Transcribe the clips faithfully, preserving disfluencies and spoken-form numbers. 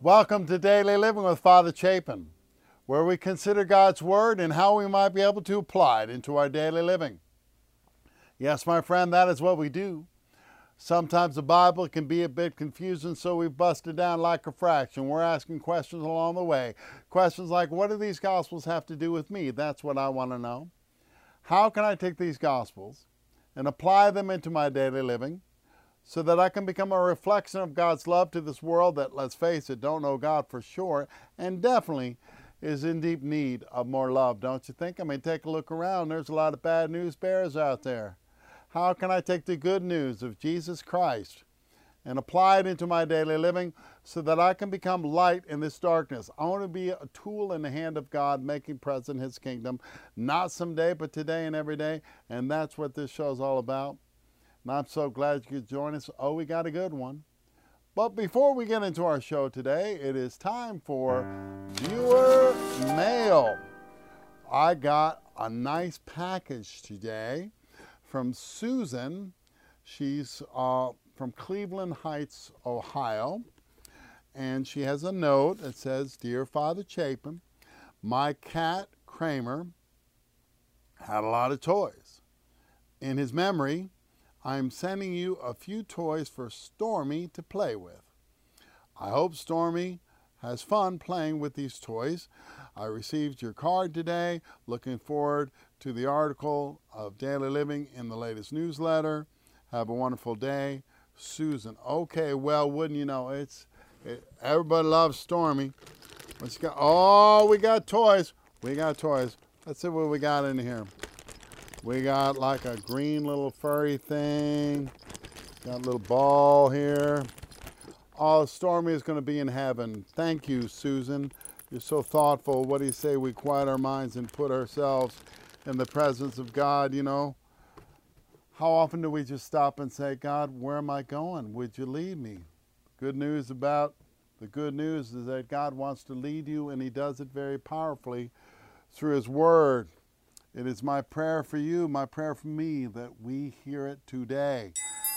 Welcome to Daily Living with Father Chapin, where we consider God's Word and how we might be able to apply it into our daily living. Yes, my friend, that is what we do. Sometimes the Bible can be a bit confusing, so we've busted down like a fraction. We're asking questions along the way. Questions like, what do these Gospels have to do with me? That's what I want to know. How can I take these Gospels and apply them into my daily living so that I can become a reflection of God's love to this world that, let's face it, don't know God for sure, and definitely is in deep need of more love, don't you think? I mean, take a look around. There's a lot of bad news bears out there. How can I take the good news of Jesus Christ and apply it into my daily living so that I can become light in this darkness? I want to be a tool in the hand of God, making present His kingdom, not someday, but today and every day, and that's what this show is all about. And I'm so glad you could join us. Oh, we got a good one. But before we get into our show today, it is time for viewer mail. I got a nice package today from Susan. She's uh, from Cleveland Heights, Ohio. And she has a note that says, Dear Father Chapin, my cat Kramer had a lot of toys. In his memory, I'm sending you a few toys for Stormy to play with. I hope Stormy has fun playing with these toys. I received your card today. Looking forward to the article of Daily Living in the latest newsletter. Have a wonderful day. Susan. Okay, well, wouldn't you know, it's it, everybody loves Stormy. Let's go. Oh, we got toys. We got toys. Let's see what we got in here. We got like a green little furry thing. Got a little ball here. Oh, Stormy is going to be in heaven. Thank you, Susan. You're so thoughtful. What do you say we quiet our minds and put ourselves in the presence of God, you know? How often do we just stop and say, God, where am I going? Would you lead me? Good news about the good news is that God wants to lead you, and He does it very powerfully through His Word. It is my prayer for you, my prayer for me, that we hear it today.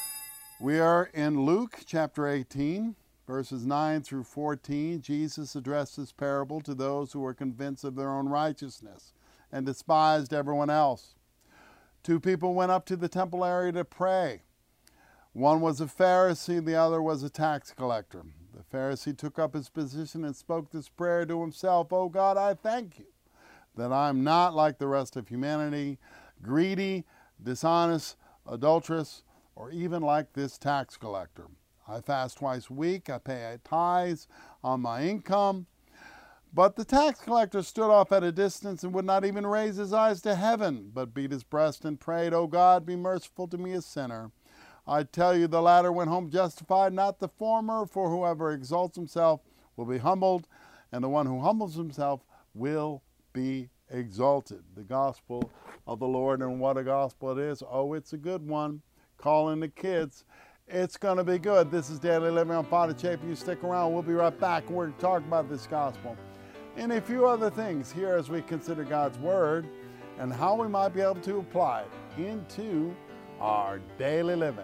We are in Luke chapter eighteen, verses nine through fourteen. Jesus addressed this parable to those who were convinced of their own righteousness and despised everyone else. Two people went up to the temple area to pray. One was a Pharisee, the other was a tax collector. The Pharisee took up his position and spoke this prayer to himself, "Oh God, I thank you that I'm not like the rest of humanity, greedy, dishonest, adulterous, or even like this tax collector. I fast twice a week, I pay tithes on my income." But the tax collector stood off at a distance and would not even raise his eyes to heaven, but beat his breast and prayed, "O God, be merciful to me, a sinner." I tell you, the latter went home justified, not the former, for whoever exalts himself will be humbled, and the one who humbles himself will be exalted. The gospel of the Lord, and what a gospel it is. Oh, it's a good one. Call in the kids. It's going to be good. This is Daily Living on Father Chapin. You stick around. We'll be right back. We're going to talk about this gospel and a few other things here as we consider God's Word and how we might be able to apply it into our daily living.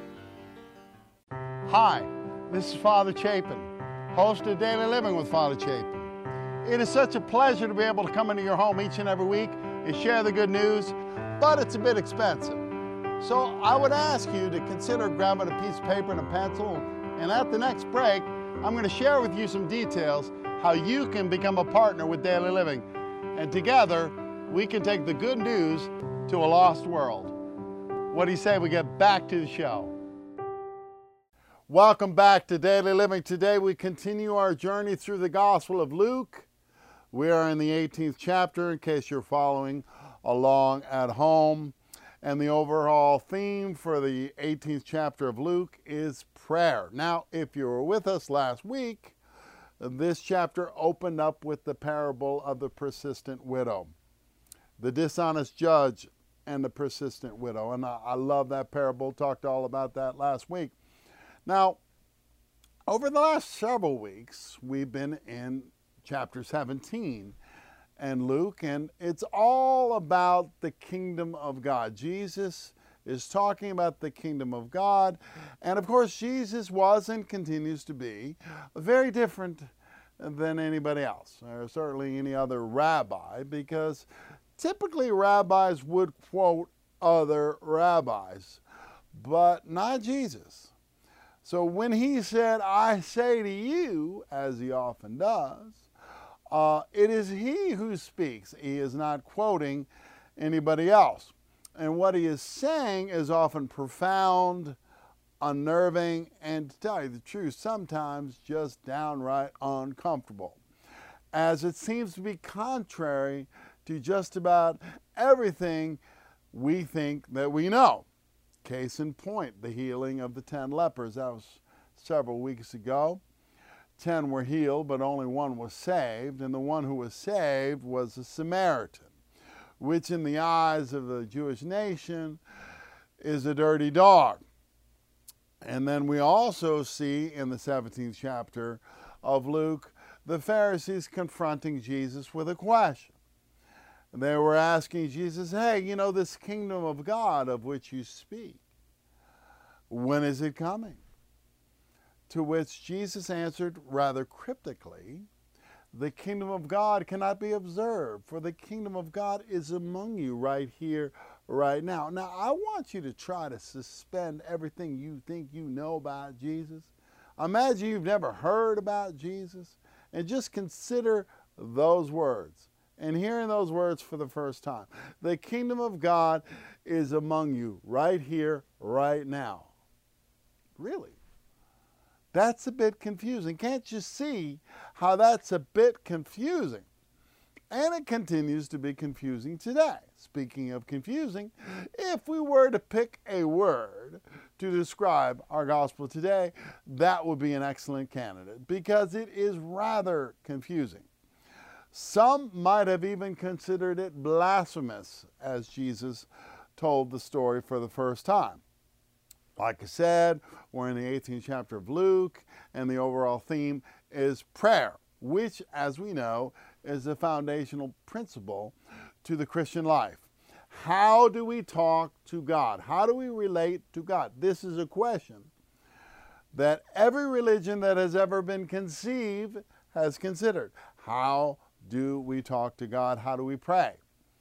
Hi, this is Father Chapin, host of Daily Living with Father Chapin. It is such a pleasure to be able to come into your home each and every week and share the good news, but it's a bit expensive. So I would ask you to consider grabbing a piece of paper and a pencil, and at the next break, I'm going to share with you some details how you can become a partner with Daily Living. And together, we can take the good news to a lost world. What do you say we get back to the show? Welcome back to Daily Living. Today we continue our journey through the Gospel of Luke. We are in the eighteenth chapter, in case you're following along at home. And the overall theme for the eighteenth chapter of Luke is prayer. Now, if you were with us last week, this chapter opened up with the parable of the persistent widow, the dishonest judge and the persistent widow. And I, I love that parable, talked all about that last week. Now, over the last several weeks, we've been in chapter seventeen and Luke, and it's all about the kingdom of God. Jesus is talking about the kingdom of God. And of course, Jesus was and continues to be very different than anybody else, or certainly any other rabbi, because typically rabbis would quote other rabbis, but not Jesus. So when he said, I say to you, as he often does, uh, it is he who speaks. He is not quoting anybody else. And what he is saying is often profound, unnerving, and to tell you the truth, sometimes just downright uncomfortable, as it seems to be contrary to just about everything we think that we know. Case in point, the healing of the ten lepers. That was several weeks ago. Ten were healed, but only one was saved, and the one who was saved was a Samaritan, which in the eyes of the Jewish nation is a dirty dog. And then we also see in the seventeenth chapter of Luke, the Pharisees confronting Jesus with a question. They were asking Jesus, hey, you know, this kingdom of God of which you speak, when is it coming? To which Jesus answered rather cryptically, the kingdom of God cannot be observed, for the kingdom of God is among you right here, right now. Now, I want you to try to suspend everything you think you know about Jesus. Imagine you've never heard about Jesus, and just consider those words. And hearing those words for the first time. The kingdom of God is among you right here, right now. Really? That's a bit confusing. Can't you see how that's a bit confusing? And it continues to be confusing today. Speaking of confusing, if we were to pick a word to describe our gospel today, that would be an excellent candidate, because it is rather confusing. Some might have even considered it blasphemous as Jesus told the story for the first time. Like I said, we're in the eighteenth chapter of Luke, and the overall theme is prayer, which, as we know, is a foundational principle to the Christian life. How do we talk to God? How do we relate to God? This is a question that every religion that has ever been conceived has considered. How do we talk to God? How do we pray?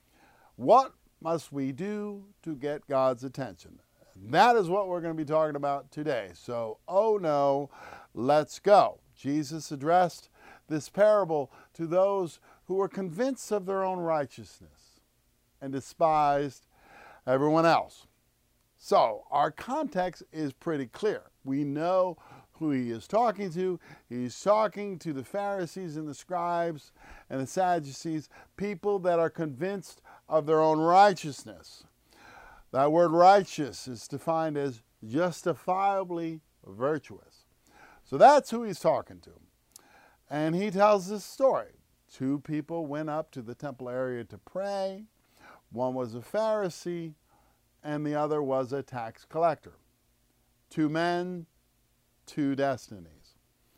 What must we do to get God's attention? That is what we're going to be talking about today. So, oh no, let's go. Jesus addressed this parable to those who were convinced of their own righteousness and despised everyone else. So, our context is pretty clear. We know who he is talking to. He's talking to the Pharisees and the scribes and the Sadducees, people that are convinced of their own righteousness. That word righteous is defined as justifiably virtuous. So that's who he's talking to. And he tells this story. Two people went up to the temple area to pray. One was a Pharisee and the other was a tax collector. Two men, two destinies.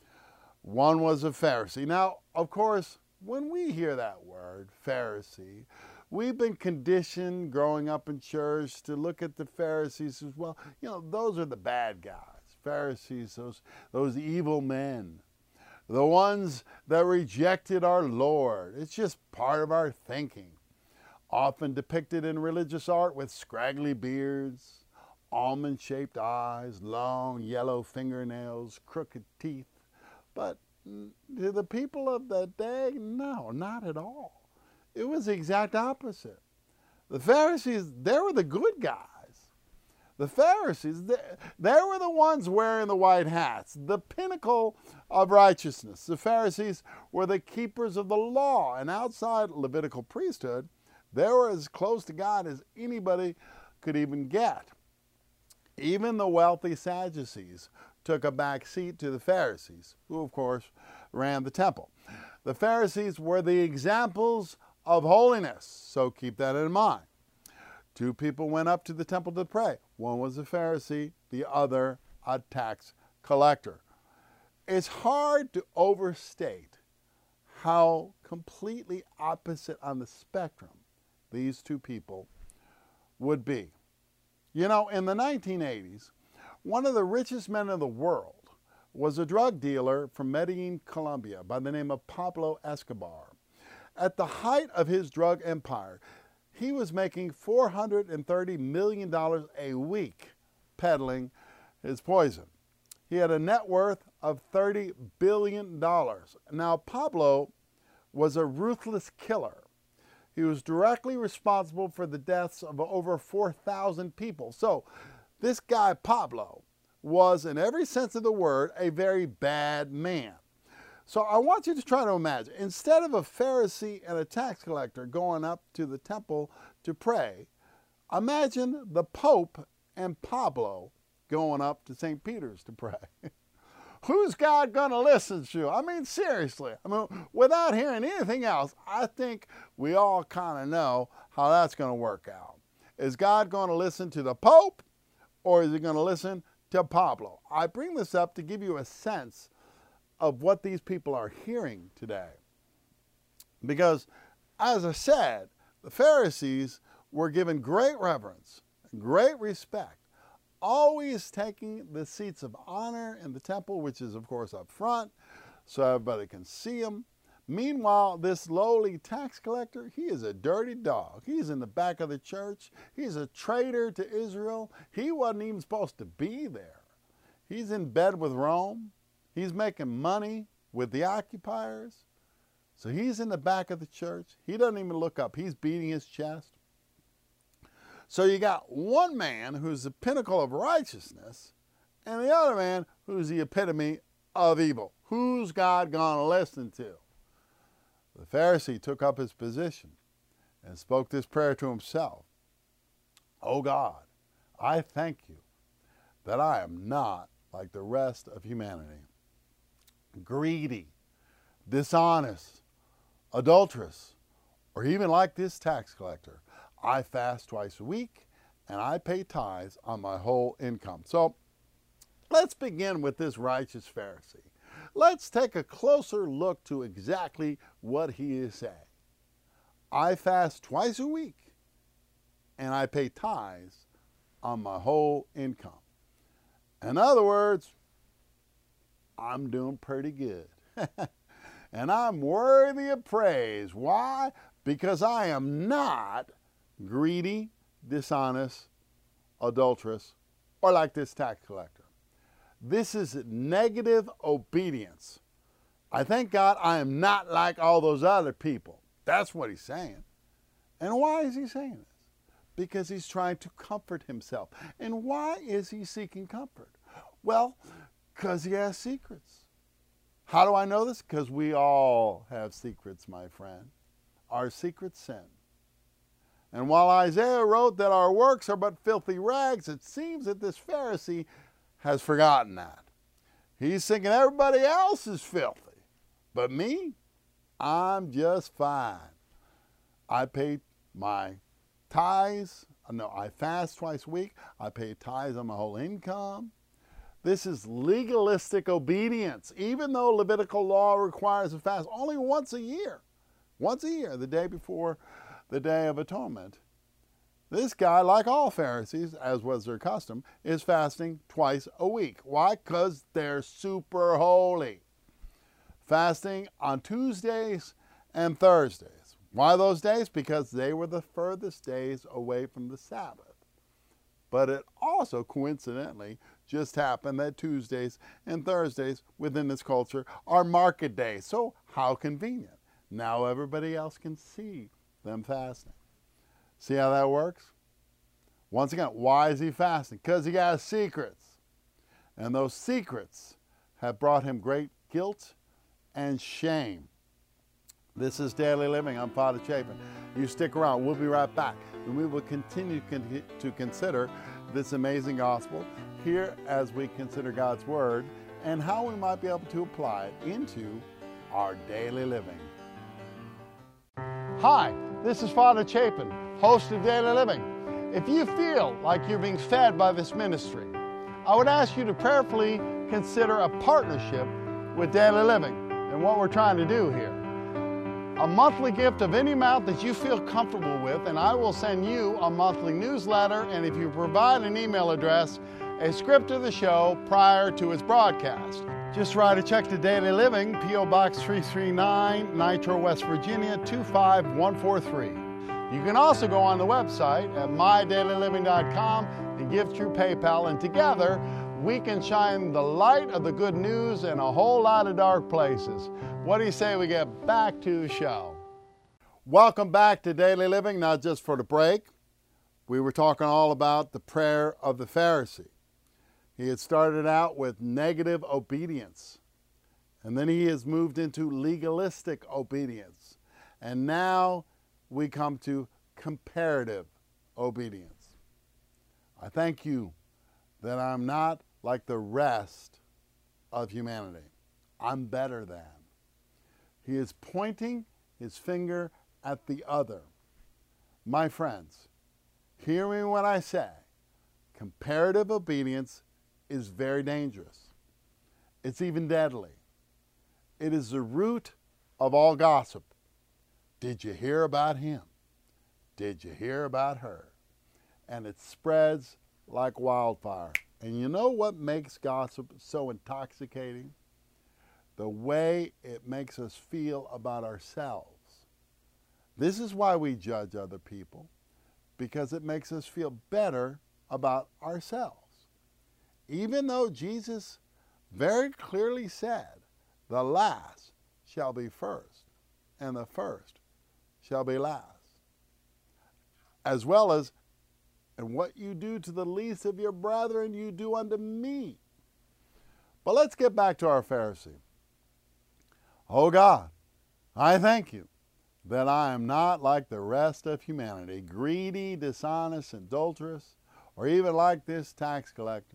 One was a Pharisee. Now, of course, when we hear that word, Pharisee, we've been conditioned growing up in church to look at the Pharisees as, well, you know, those are the bad guys. Pharisees, those, those evil men, the ones that rejected our Lord. It's just part of our thinking. Often depicted in religious art with scraggly beards, almond-shaped eyes, long yellow fingernails, crooked teeth. But to the people of that day, no, not at all. It was the exact opposite. The Pharisees, they were the good guys. The Pharisees, they, they were the ones wearing the white hats, the pinnacle of righteousness. The Pharisees were the keepers of the law, and outside Levitical priesthood, they were as close to God as anybody could even get. Even the wealthy Sadducees took a back seat to the Pharisees, who of course ran the temple. The Pharisees were the examples of holiness, so keep that in mind. Two people went up to the temple to pray. One was a Pharisee, the other a tax collector. It's hard to overstate how completely opposite on the spectrum these two people would be. You know, in the nineteen eighties, one of the richest men in the world was a drug dealer from Medellin, Colombia, by the name of Pablo Escobar. At the height of his drug empire, he was making four hundred thirty million dollars a week peddling his poison. He had a net worth of thirty billion dollars. Now, Pablo was a ruthless killer. He was directly responsible for the deaths of over four thousand people. So, this guy, Pablo, was, in every sense of the word, a very bad man. So I want you to try to imagine, instead of a Pharisee and a tax collector going up to the temple to pray, imagine the Pope and Pablo going up to Saint Peter's to pray. Who's God going to listen to? I mean, seriously. I mean, without hearing anything else, I think we all kind of know how that's going to work out. Is God going to listen to the Pope, or is he going to listen to Pablo? I bring this up to give you a sense of what these people are hearing today. Because, as I said, the Pharisees were given great reverence, great respect, always taking the seats of honor in the temple, which is, of course, up front, so everybody can see them. Meanwhile, this lowly tax collector, he is a dirty dog. He's in the back of the church. He's a traitor to Israel. He wasn't even supposed to be there. He's in bed with Rome. He's making money with the occupiers. So he's in the back of the church. He doesn't even look up. He's beating his chest. So you got one man who's the pinnacle of righteousness, and the other man who's the epitome of evil. Who's God going to listen to? The Pharisee took up his position and spoke this prayer to himself. Oh God, I thank you that I am not like the rest of humanity. Greedy, dishonest, adulterous, or even like this tax collector. I fast twice a week and I pay tithes on my whole income. So let's begin with this righteous Pharisee. Let's take a closer look to exactly what he is saying. I fast twice a week and I pay tithes on my whole income. In other words, I'm doing pretty good. And I'm worthy of praise. Why? Because I am not greedy, dishonest, adulterous, or like this tax collector. This is negative obedience. I thank God I am not like all those other people. That's what he's saying. And why is he saying this? Because he's trying to comfort himself. And why is he seeking comfort? Well, because he has secrets. How do I know this? Because we all have secrets, my friend. Our secret sin. And while Isaiah wrote that our works are but filthy rags, it seems that this Pharisee has forgotten that. He's thinking everybody else is filthy. But me, I'm just fine. I pay my tithes. No, I fast twice a week. I pay tithes on my whole income. This is legalistic obedience, even though Levitical law requires a fast only once a year. Once a year, the day before the Day of Atonement. This guy, like all Pharisees, as was their custom, is fasting twice a week. Why? Because they're super holy. Fasting on Tuesdays and Thursdays. Why those days? Because they were the furthest days away from the Sabbath. But it also, coincidentally, just happened that Tuesdays and Thursdays within this culture are market days. So how convenient. Now everybody else can see them fasting. See how that works? Once again, why is he fasting? Because he has secrets. And those secrets have brought him great guilt and shame. This is Daily Living. I'm Father Chapin. You stick around. We'll be right back. And we will continue to consider this amazing gospel here as we consider God's Word and how we might be able to apply it into our daily living. Hi, this is Father Chapin, host of Daily Living. If you feel like you're being fed by this ministry, I would ask you to prayerfully consider a partnership with Daily Living and what we're trying to do here. a monthly gift of any amount that you feel comfortable with, and I will send you a monthly newsletter, and if you provide an email address, a script of the show prior to its broadcast. Just write a check to Daily Living, P O Box three three nine, Nitro, West Virginia two five one four three. You can also go on the website at my daily living dot com and give through PayPal, and together we can shine the light of the good news in a whole lot of dark places. What do you say we get back to the show? Welcome back to Daily Living. Now, just for the break, we were talking all about the prayer of the Pharisee. He had started out with negative obedience, and then he has moved into legalistic obedience. And now we come to comparative obedience. I thank you that I'm not like the rest of humanity. I'm better than. He is pointing his finger at the other. My friends, hear me when I say comparative obedience is very dangerous. It's even deadly. It is the root of all gossip. Did you hear about him? Did you hear about her? And it spreads like wildfire. And you know what makes gossip so intoxicating? The way it makes us feel about ourselves. This is why we judge other people, because it makes us feel better about ourselves. Even though Jesus very clearly said, the last shall be first, and the first shall be last. As well as, and what you do to the least of your brethren, you do unto me. But let's get back to our Pharisee. Oh God, I thank you that I am not like the rest of humanity, greedy, dishonest, adulterous, or even like this tax collector.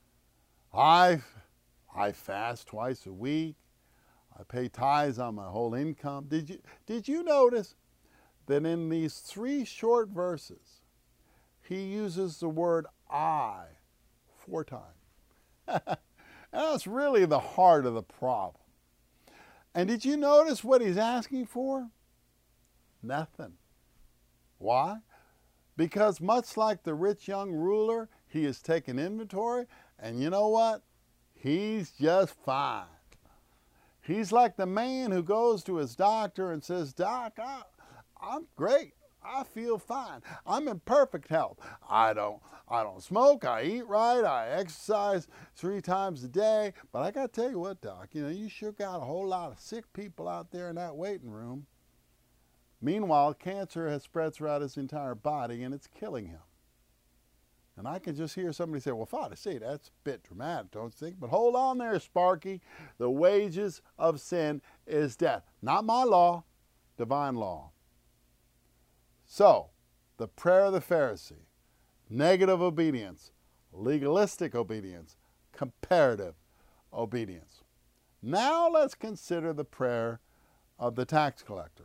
I, I fast twice a week. I pay tithes on my whole income. Did you, did you notice that in these three short verses, he uses the word I four times? And that's really the heart of the problem. And did you notice what he's asking for? Nothing. Why? Because much like the rich young ruler, he has taken inventory, and you know what? He's just fine. He's like the man who goes to his doctor and says, Doc, I, I'm great. I feel fine. I'm in perfect health. I don't, I don't smoke. I eat right. I exercise three times a day. But I got to tell you what, Doc, you know, you sure got a whole lot of sick people out there in that waiting room. Meanwhile, cancer has spread throughout his entire body, and it's killing him. And I can just hear somebody say, well, Father, see, that's a bit dramatic, don't you think? But hold on there, Sparky. The wages of sin is death. Not my law, divine law. So, the prayer of the Pharisee, negative obedience, legalistic obedience, comparative obedience. Now let's consider the prayer of the tax collector.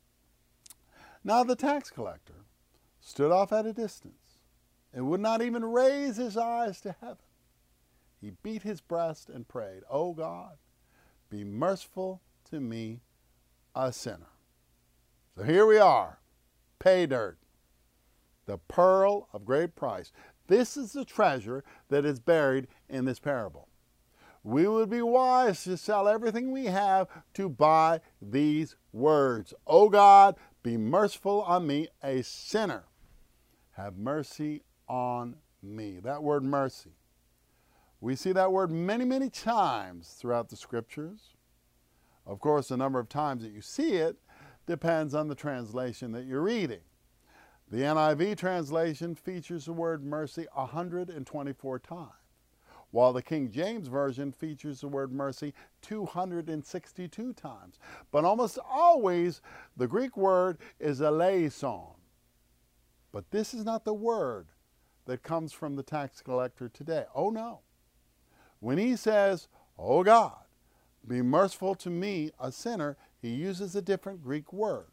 Now the tax collector stood off at a distance and would not even raise his eyes to heaven. He beat his breast and prayed, O God, be merciful to me, a sinner. So here we are, pay dirt, the pearl of great price. This is the treasure that is buried in this parable. We would be wise to sell everything we have to buy these words. O God, be merciful on me, a sinner. Have mercy on me. That word mercy. We see that word many, many times throughout the scriptures. Of course, the number of times that you see it depends on the translation that you're reading. The N I V translation features the word mercy one hundred twenty-four times, while the King James Version features the word mercy two hundred sixty-two times. But almost always, the Greek word is eleison. But this is not the word that comes from the tax collector today. Oh no. When he says, "Oh God, be merciful to me, a sinner," he uses a different Greek word.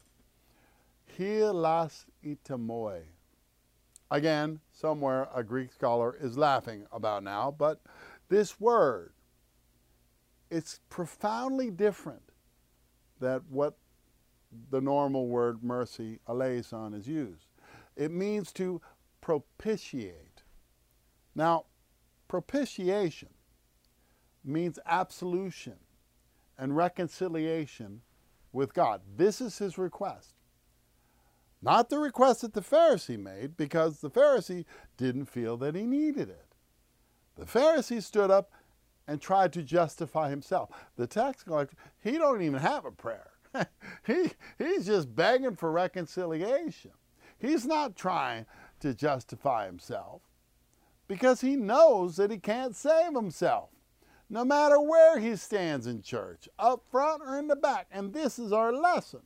Hilas itamoi. Again, somewhere a Greek scholar is laughing about now, but this word, it's profoundly different than what the normal word mercy, eleison, is used. It means to propitiate. Now, propitiation means absolution and reconciliation with God. This is his request. Not the request that the Pharisee made, because the Pharisee didn't feel that he needed it. The Pharisee stood up and tried to justify himself. The tax collector, he don't even have a prayer. he, he's just begging for reconciliation. He's not trying to justify himself because he knows that he can't save himself, no matter where he stands in church, up front or in the back. And this is our lesson.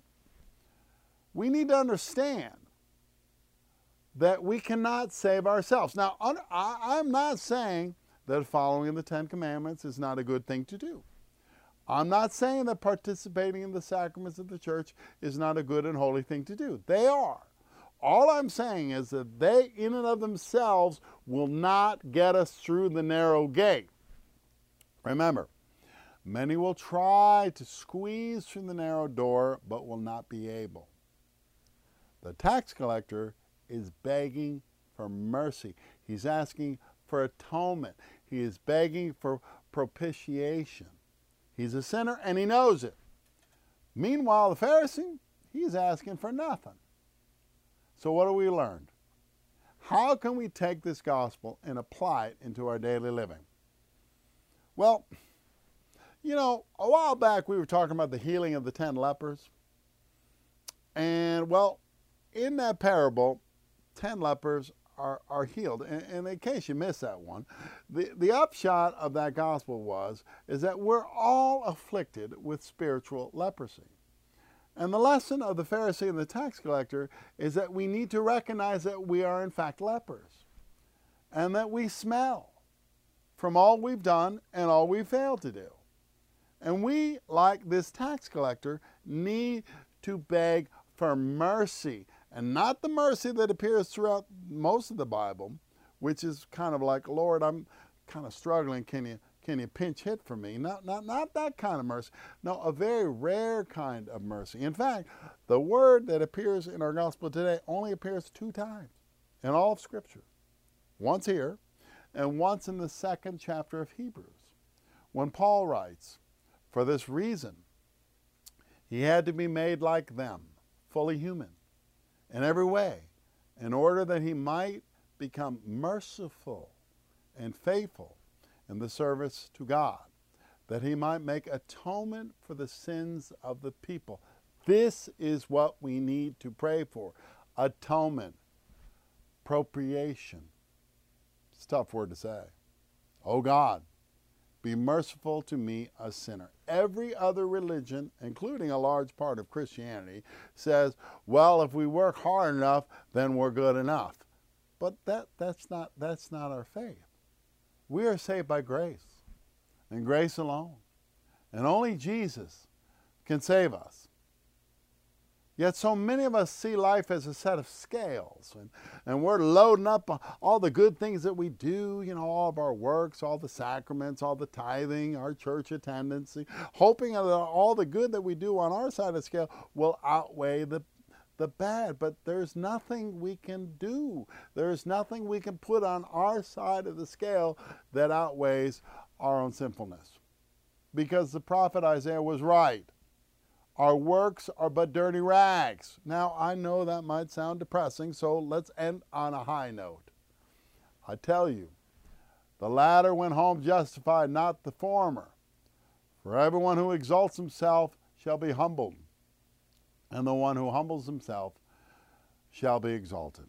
We need to understand that we cannot save ourselves. Now, I'm not saying that following the Ten Commandments is not a good thing to do. I'm not saying that participating in the sacraments of the church is not a good and holy thing to do. They are. All I'm saying is that they, in and of themselves, will not get us through the narrow gate. Remember, many will try to squeeze through the narrow door, but will not be able. The tax collector is begging for mercy. He's asking for atonement. He is begging for propitiation. He's a sinner and he knows it. Meanwhile, the Pharisee, he's asking for nothing. So what have we learned? How can we take this gospel and apply it into our daily living? Well, you know, a while back we were talking about the healing of the ten lepers. And, well, in that parable, ten lepers are, are healed. And, and in case you missed that one, the, the upshot of that gospel was, is that we're all afflicted with spiritual leprosy. And the lesson of the Pharisee and the tax collector is that we need to recognize that we are in fact lepers, and that we smell from all we've done and all we've failed to do. And we, like this tax collector, need to beg for mercy, and not the mercy that appears throughout most of the Bible, which is kind of like, Lord, I'm kind of struggling, can you Can you pinch hit for me? Not, not, not that kind of mercy. No, a very rare kind of mercy. In fact, the word that appears in our gospel today only appears two times in all of Scripture. Once here, and once in the second chapter of Hebrews, when Paul writes, "For this reason, he had to be made like them, fully human, in every way, in order that he might become merciful and faithful in the service to God, that he might make atonement for the sins of the people." This is what we need to pray for. Atonement. Propitiation. It's a tough word to say. Oh God, be merciful to me, a sinner. Every other religion, including a large part of Christianity, says, well, if we work hard enough, then we're good enough. But that, that's not, that's not our faith. We are saved by grace, and grace alone. And only Jesus can save us. Yet so many of us see life as a set of scales, and, and we're loading up all the good things that we do, you know, all of our works, all the sacraments, all the tithing, our church attendance, hoping that all the good that we do on our side of the scale will outweigh the the bad. But there's nothing we can do. There's nothing we can put on our side of the scale that outweighs our own sinfulness. Because the prophet Isaiah was right. Our works are but dirty rags. Now, I know that might sound depressing, so let's end on a high note. I tell you, the latter went home justified, not the former. For everyone who exalts himself shall be humbled, and the one who humbles himself shall be exalted.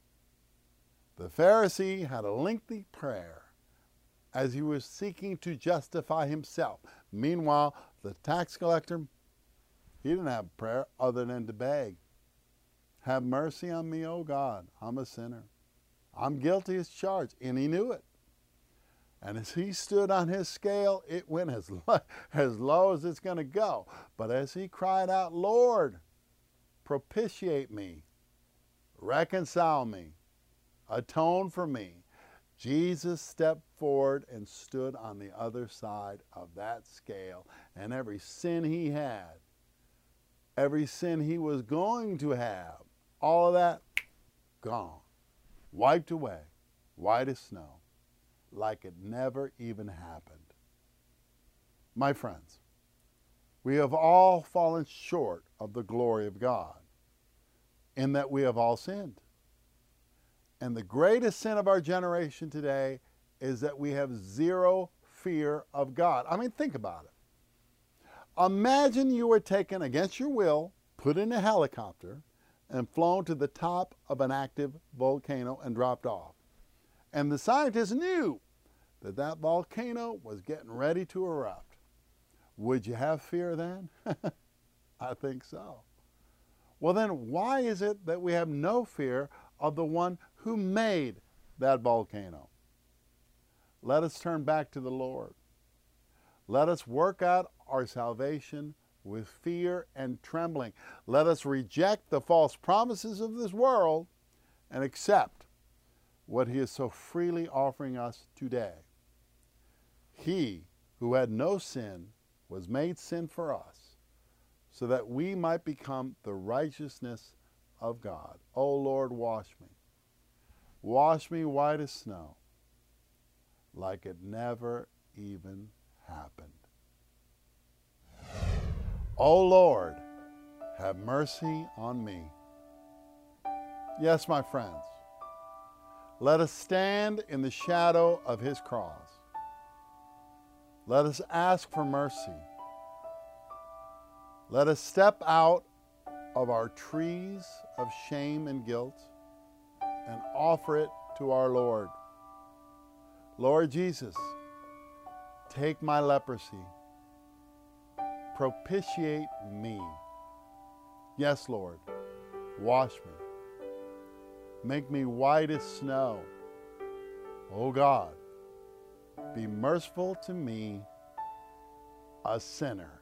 The Pharisee had a lengthy prayer as he was seeking to justify himself. Meanwhile, the tax collector, he didn't have a prayer other than to beg. Have mercy on me, O God. I'm a sinner. I'm guilty as charged. And he knew it. And as he stood on his scale, it went as low, as low as it's going to go. But as he cried out, Lord, propitiate me, reconcile me, atone for me, Jesus stepped forward and stood on the other side of that scale. And every sin he had every sin he was going to have, all of that gone, wiped away, white as snow, like it never even happened. My friends, we have all fallen short of the glory of God, in that we have all sinned. And the greatest sin of our generation today is that we have zero fear of God. I mean, think about it. Imagine you were taken against your will, put in a helicopter, and flown to the top of an active volcano and dropped off. And the scientists knew that that volcano was getting ready to erupt. Would you have fear then? I think so. Well, then why is it that we have no fear of the one who made that volcano? Let us turn back to the Lord. Let us work out our salvation with fear and trembling. Let us reject the false promises of this world and accept what he is so freely offering us today. He who had no sin was made sin for us, so that we might become the righteousness of God. O Lord, wash me. Wash me white as snow, like it never even happened. O Lord, have mercy on me. Yes, my friends, let us stand in the shadow of his cross. Let us ask for mercy. Let us step out of our trees of shame and guilt and offer it to our Lord. Lord Jesus, take my leprosy. Propitiate me. Yes, Lord, wash me. Make me white as snow. O God, be merciful to me, a sinner.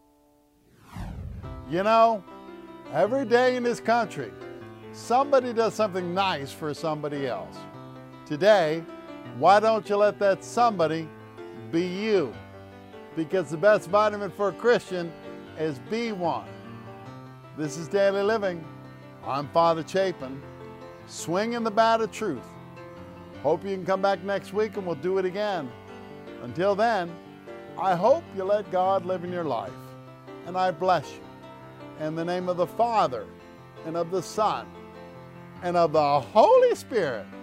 You know, every day in this country, somebody does something nice for somebody else. Today, why don't you let that somebody be you? Because the best vitamin for a Christian is B one. This is Daily Living. I'm Father Chapin, swinging the bat of truth. Hope you can come back next week and we'll do it again. Until then, I hope you let God live in your life. And I bless you. In the name of the Father, and of the Son, and of the Holy Spirit.